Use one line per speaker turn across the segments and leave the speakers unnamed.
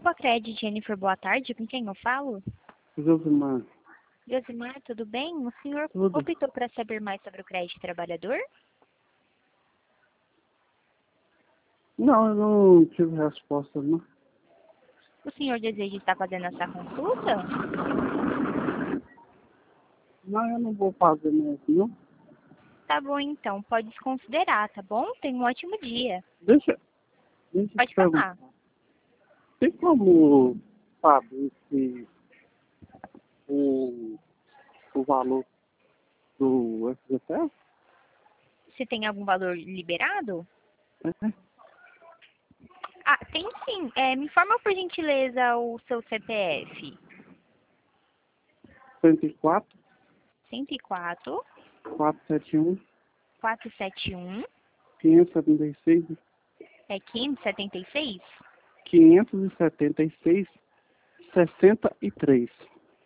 Cred, Jennifer, boa tarde. Com quem eu falo?
Josimar.
Josimar, tudo bem? O senhor
Tudo.
optou para saber mais sobre o crédito trabalhador?
Não, eu não tive resposta, não.
O senhor deseja estar fazendo essa consulta?
Não, eu não vou fazer mesmo, não.
Tá bom, então. Pode desconsiderar, tá bom? Tenha um ótimo dia.
Deixa eu te
Pode
perguntar.
falar.
Tem como saber se o valor do FGTS?
Se tem algum valor liberado?
É
Ah, tem sim. Me informa, por gentileza, o seu CPF.
104,
104
471,
471
576,
576.
576, 63.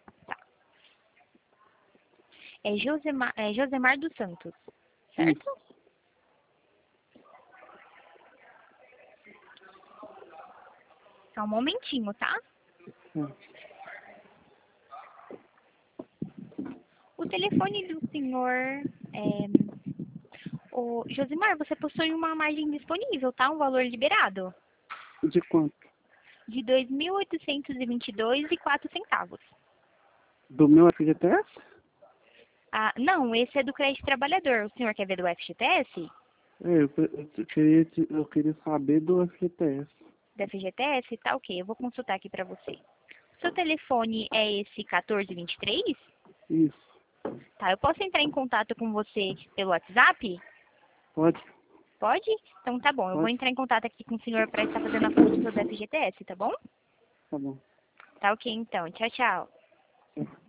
Josemar dos Santos, certo?
Isso.
Só um momentinho, tá?
É.
O telefone do senhor o Josimar, você possui uma margem disponível, tá? Um valor liberado
De quanto?
de R$ 2.822,04.
Do meu FGTS?
Ah, não, esse é do crédito trabalhador. O senhor quer ver do FGTS?
Eu queria saber do FGTS.
Da FGTS? Tá ok, eu vou consultar aqui pra você. Seu telefone é esse 1423?
Isso.
Tá, eu posso entrar em contato com você pelo WhatsApp?
Pode?
Pode? Então tá bom, eu vou
Pode?
entrar em contato aqui com o senhor para estar fazendo a consulta do FGTS, tá bom?
Tá bom.
Tá ok então, tchau, tchau.